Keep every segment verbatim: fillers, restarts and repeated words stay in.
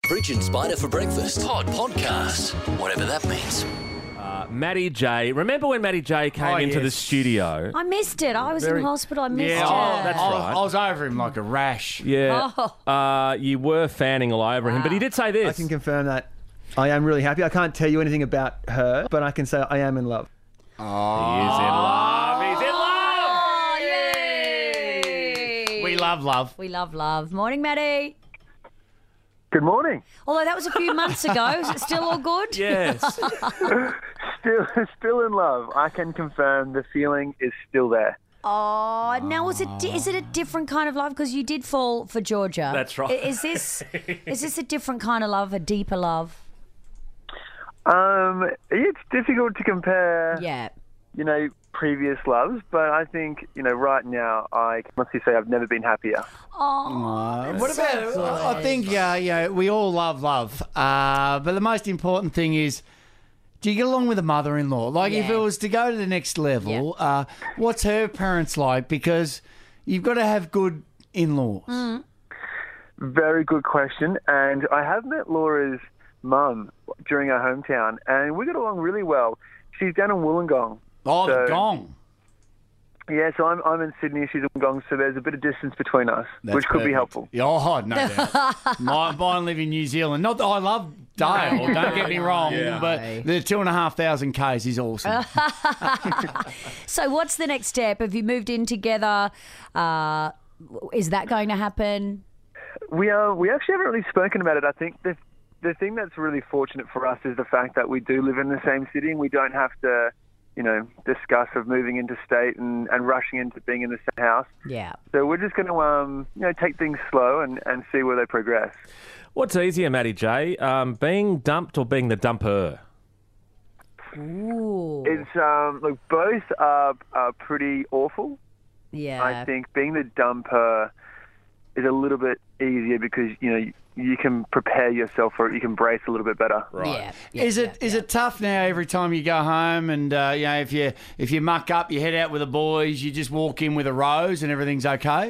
Bridge and Spider for breakfast. Pod podcast. Whatever that means. Uh, Matty J. Remember when Matty J came Oh, into yes. the studio? I missed it. I was Very- in hospital. I missed Yeah, it. oh, that's I, right. I was over him like a rash. Yeah. Oh. Uh, you were fanning all over him, but he did say this. I can confirm that I am really happy. I can't tell you anything about her, but I can say I am in love. He is in love. He's in love. Oh, yay! We love love. We love love. Morning, Maddie. Good morning. Although that was a few months ago. Is it still all good? Yes. Still, still in love. I can confirm the feeling is still there. Oh, now was it? Is it a different kind of love? Because you did fall for Georgia. That's right. I- Is this is this a different kind of love? A deeper love? Um, it's difficult to compare, Yeah. you know, previous loves, but I think, you know, right now, I can honestly say I've never been happier. Oh, What about? I think uh, you know, we all love love, uh, but the most important thing is, do you get along with a mother-in-law? Like, if Yeah. it was to go to the next level, uh, what's her parents like? Because you've got to have good in-laws. Very good question. And I have met Laura's mum during our hometown, and we got along really well. She's down in Wollongong. Oh, the So- gong. Yeah, so I'm, I'm in Sydney, she's in Wollongong, so there's a bit of distance between us, That's which could be perfect. helpful. Yeah, Oh, no doubt. My, mine live in New Zealand. Not that I love Dale, don't get me wrong, Yeah. but the two and a half thousand Ks is awesome. so what's the next step? Have you moved in together? Uh, is that going to happen? We uh, we actually haven't really spoken about it. I think the the thing that's really fortunate for us is the fact that we do live in the same city and we don't have to, you know, discuss of moving interstate and, and rushing into being in the same house. Yeah. So we're just going to, um, you know, take things slow and, and see where they progress. What's easier, Matty J? Um, being dumped or being the dumper? Ooh. It's um, look, both are, are pretty awful. yeah. I think being the dumper is a little bit easier because, you know, you, you can prepare yourself for it. You can brace a little bit better. Yeah. yeah, Is it yeah, is yeah. it tough now every time you go home and uh, you know if you if you muck up you head out with the boys you just walk in with a rose and everything's okay?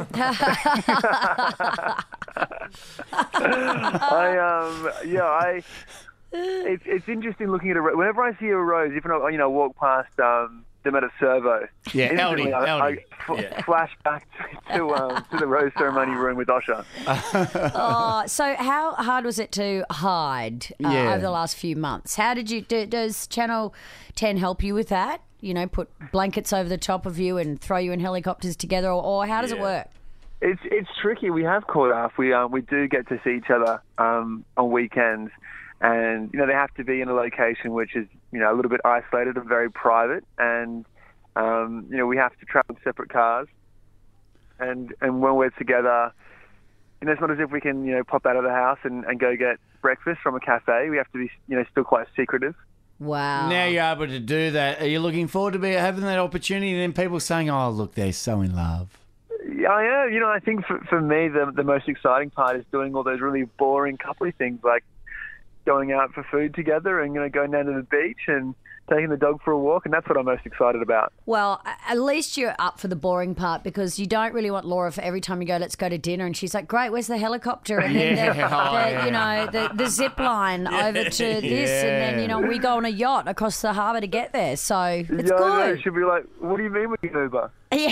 I um yeah I it's it's interesting looking at a ro- whenever I see a rose, even though you know walk past um them at a servo. Yeah, instantly Aldi, I, I Aldi. f- Yeah. flash back to um, to the rose ceremony room with Osha. Oh, so how hard was it to hide uh, Yeah. over the last few months? How did you? Do, does Channel ten help you with that? You know, put blankets over the top of you and throw you in helicopters together, or, or how does it Yeah. work? It's it's tricky. We have caught up. We um, we do get to see each other um, on weekends, and you know they have to be in a location which is you know a little bit isolated and very private, and um, you know we have to travel in separate cars, and and when we're together, you know it's not as if we can you know pop out of the house and, and go get breakfast from a cafe. We have to be you know still quite secretive. Wow. Now you're able to do that. Are you looking forward to be having that opportunity? And then people saying, "Oh, look, they're so in love." Yeah, I am. You know, I think for, for me, the the most exciting part is doing all those really boring coupley things, like going out for food together and you know going down to the beach and taking the dog for a walk, and that's what I'm most excited about. Well, a- at least you're up for the boring part because you don't really want Laura for every time you go, let's go to dinner. And she's like, great, where's the helicopter? And then Yeah, the, oh, the, yeah. you know, the, the zip line over to this. And then, you know, we go on a yacht across the harbour to get there. So it's yeah, I know. good. She'll be like, "What do you mean we can Uber?"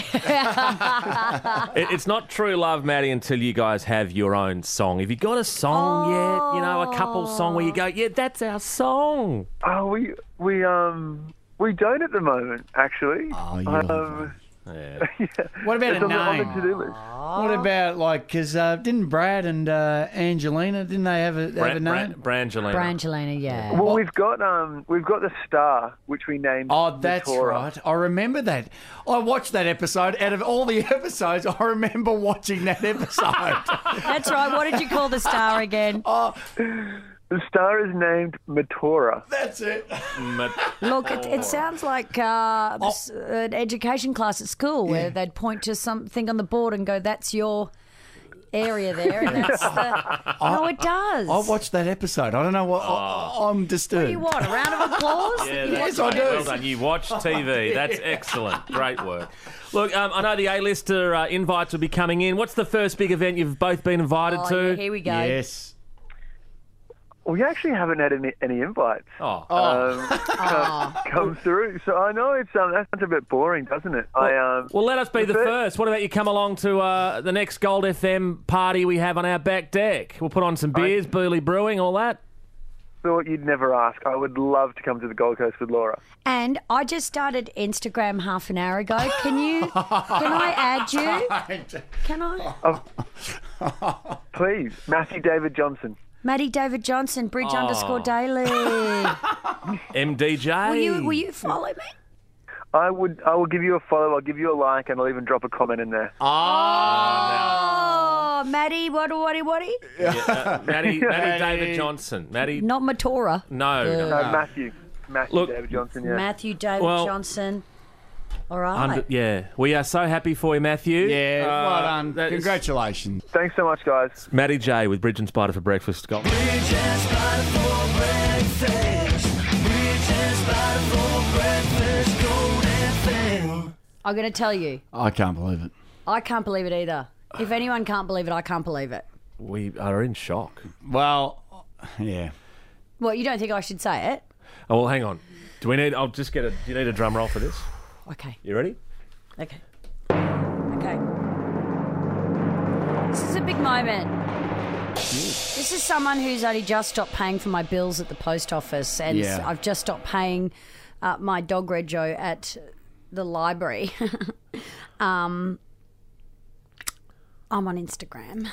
Yeah. It, it's not true love, Matty, until you guys have your own song. Have you got a song yet? You know, a couple song where you go, yeah, that's our song. Oh, we we um we don't at the moment, actually. Oh, you um, Yeah. yeah. What about It's a on the, on the name? to-do list. What about like because uh, didn't Brad and uh, Angelina didn't they have a, have a Bran- name? Bran- Brangelina. Brangelina, yeah. Well, we've got um we've got the star, which we named. Oh, that's Natura. right. I remember that. I watched that episode. Out of all the episodes, I remember watching that episode. That's right. What did you call the star again? The star is named Matora. That's it. Ma- Look, it, it sounds like uh, Oh. s- an education class at school where they'd point to something on the board and go, that's your area there. And that's the... No, it does. I watched that episode. I don't know what. I, I'm disturbed. You want a round of applause? Yeah, You that's Yes, I want- do. Well done. You watch T V. That's excellent. Great work. Look, um, I know the A-lister uh, invites will be coming in. What's the first big event you've both been invited Oh, to? yeah, here we go. Yes. We actually haven't had any, any invites Oh. um, come, come through. So I know it's um, that sounds a bit boring, doesn't it? I um, Well, let us be the fir- first. What about you come along to uh, the next Gold F M party we have on our back deck? We'll put on some beers, Burley Brewing, all that. thought you'd never ask. I would love to come to the Gold Coast with Laura. And I just started Instagram half an hour ago. Can you? Can I add you? Can I? Please, Matthew David Johnson. Maddie David Johnson, Bridge Oh. underscore daily. M D J. Will you? Will you follow me? I would. I will give you a follow. I'll give you a like, and I'll even drop a comment in there. Oh, Maddie, what, what, what? Uh, Maddie, Maddie David Johnson. Maddie. Not Matora. No. no. No, Matthew. Matthew Look- David Johnson. Yeah. Matthew David Well- Johnson. All right. Under, yeah. We are so happy for you, Matthew. Yeah, Uh, well done. that is- Congratulations. Thanks so much, guys. Matty J with Bridge and Spider for breakfast. Got- I'm going to tell you. I can't believe it. I can't believe it either. If anyone can't believe it, I can't believe it. We are in shock. Well, yeah. Well, you don't think I should say it? Oh, well, hang on. Do we need... I'll just get a... Do you need a drum roll for this? Okay. You ready? Okay. Okay. This is a big moment. This is someone who's only just stopped paying for my bills at the post office, and Yeah. I've just stopped paying uh, my dog rego at the library. um, I'm on Instagram.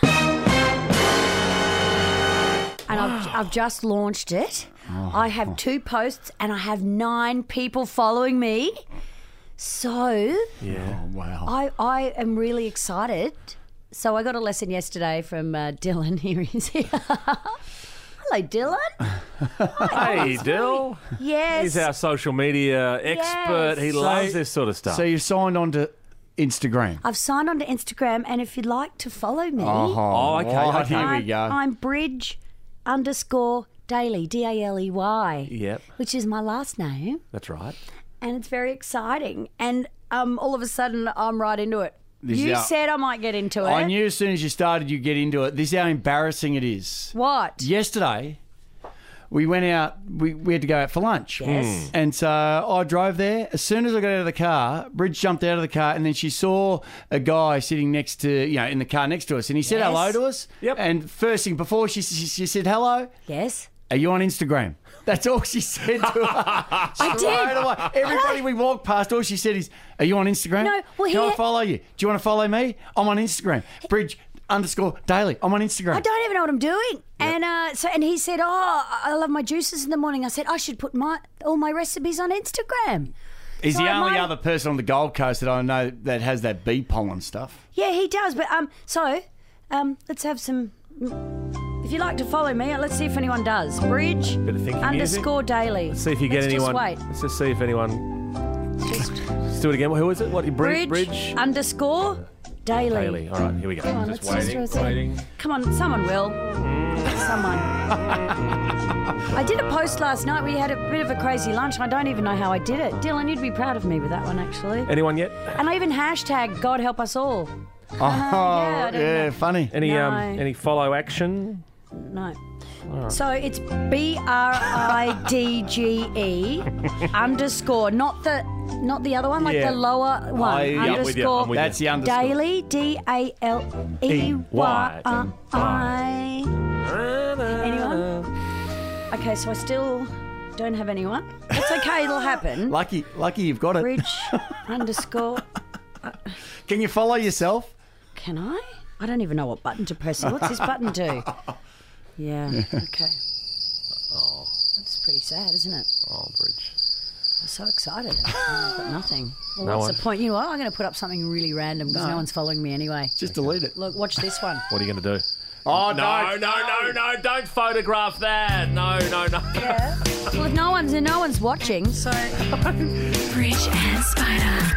And I've, I've just launched it. I have two posts and I have nine people following me. So Yeah. Oh, wow. I, I am really excited. So I got a lesson yesterday from uh, Dylan. Here he is. Hello, Dylan. Hey, Dill. Yes. He's our social media expert. He Yes. loves So- this sort of stuff. So you've signed on to Instagram. I've signed on to Instagram, and if you'd like to follow me, Oh, okay, right, okay. Here we I'm, go. I'm Bridge underscore Daily, D A L E Y, Yep, which is my last name, that's right. and it's very exciting. And um, all of a sudden, I'm right into it. This is you how- said I might get into it. I knew as soon as you started, you get into it. This is how embarrassing it is. What? Yesterday, we went out, we, we had to go out for lunch. Yes. And so I drove there. As soon as I got out of the car, Bridge jumped out of the car, and then she saw a guy sitting next to, you know, in the car next to us. And he said Yes. hello to us. Yep. And first thing, before she, she, she said hello, Yes. are you on Instagram? That's all she said to her. I did. Straight away. Everybody we walked past, all she said is, are you on Instagram? No, well, Can I he- follow you? Do you want to follow me? I'm on Instagram. Bridge underscore daily. I'm on Instagram. I don't even know what I'm doing. And uh, so, and he said, "Oh, I love my juices in the morning." I said, "I should put my all my recipes on Instagram." He's So the only my- other person on the Gold Coast that I know that has that bee pollen stuff. Yeah, he does. But um, so um, let's have some. If you'd like to follow me, let's see if anyone does. Bridge Bit of thinking underscore daily. Let's see if you get Let's anyone. Just wait. Let's just see if anyone. Just Let's do it again. Who is it? What? Bridge. bridge, Bridge. underscore daily. Daily. All right, here we go. Come on, just let's waiting, just do it. waiting. Come on, someone will. Someone. I did a post last night where you had a bit of a crazy lunch. I don't even know how I did it. Dylan, you'd be proud of me with that one, actually. Anyone yet? And I even hashtag God help us all. Oh, I yeah, don't know. funny. Any No. um? Any follow action? No. So it's B R I D G E underscore, not the not the other one, like Yeah. the lower one. I- yeah, I'm with you, underscore I'm with you. That's the underscore. daily, D A L E Y I. Anyone? Okay, so I still don't have anyone. That's okay, it'll happen. Lucky, lucky you've got it. Bridge underscore. Can you follow yourself? Can I? I don't even know what button to press. What's this button do? Yeah, okay. Oh, That's pretty sad, isn't it? oh, Bridge. I'm so excited. I've got nothing. Well, No what's one? the point? You know what? I'm going to put up something really random because no. one's following me anyway. Just delete it. Look, watch this one. What are you going to do? Oh, No, no, no, no! Don't photograph that. No, no, no. Yeah. Well, if no one's no one's watching, so Bridge and Spider.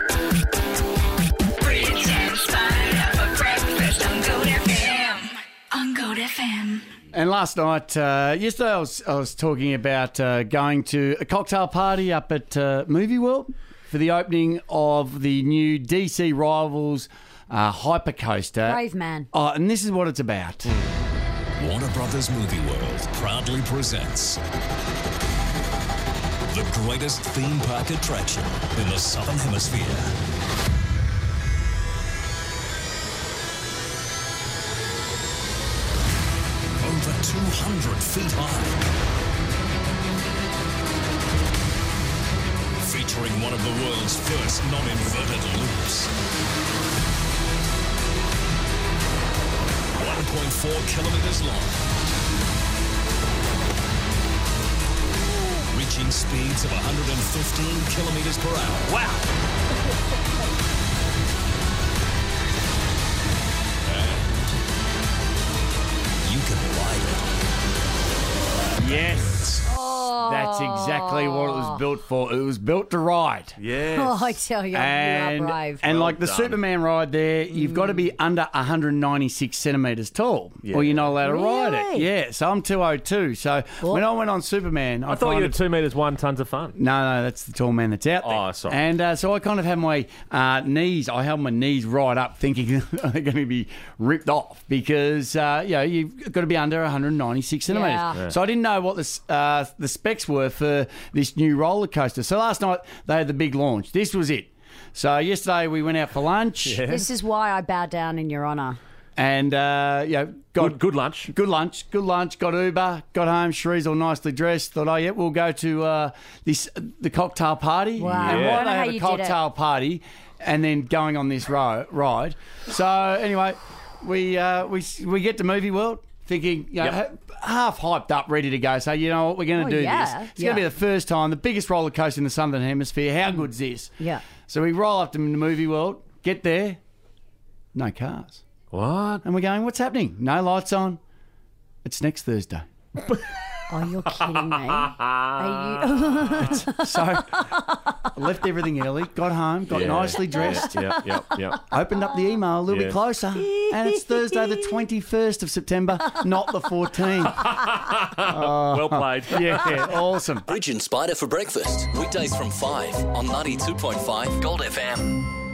Bridge and Spider for breakfast on Gold F M. On Gold F M. And last night, uh, yesterday, I was, I was talking about uh, going to a cocktail party up at uh, Movie World for the opening of the new D C Rivals uh, Hypercoaster. brave man. Oh, and this is what it's about. Warner Brothers Movie World proudly presents the greatest theme park attraction in the Southern Hemisphere. Over two hundred feet high. Featuring one of the world's first non-inverted loops. one point four kilometers long. Reaching speeds of one hundred fifteen kilometers per hour. Wow! And you can ride it. Yes. That's exactly what it was built for. It was built to ride. Yes. Oh, I tell you, And, you are brave. and Well like the done. Superman ride there, you've got to be under one hundred ninety-six centimetres tall, or you're not allowed to ride it. Really? Yeah, so I'm two oh two. So when I went on Superman, I, I thought kind you were of- two metres one, tons of fun. No, no, that's the tall man that's out there. Oh, sorry. And uh, so I kind of had my uh, knees, I held my knees right up thinking they're going to be ripped off because, uh, you know, you've got to be under one hundred ninety-six centimetres. Yeah. Yeah. So I didn't know what the, s- uh, the specs were for this new roller coaster. So last night they had the big launch. This was it. So yesterday we went out for lunch This is why I bow down in your honour. and, uh, you know, got Good, good lunch. Good lunch, good lunch. Got Uber, got home. Cherie's all nicely dressed. Thought, oh yeah, we'll go to uh, this the cocktail party. Wow. And Yeah. why I they know how have a you did it. cocktail party and then going on this ro- ride? So anyway, we uh, we we get to Movie World thinking, you know, Yep. ha- half hyped up, ready to go. So you know what, we're going to Oh, do yeah, this. It's yeah. going to be the first time, the biggest roller coaster in the Southern Hemisphere. How good's this? Yeah. So we roll up to the Movie World, get there, no cars. What? And we're going, what's happening? No lights on. It's next Thursday. Oh, you're kidding me. Are you... So I left everything early, got home, got Yeah. nicely dressed, Yep, yep, yep. opened up the email a little Yeah. bit closer, and it's Thursday the twenty-first of September, not the fourteenth. Well played. Yeah, awesome. Bridge and Spider for breakfast. Weekdays from five on ninety-two point five Gold F M.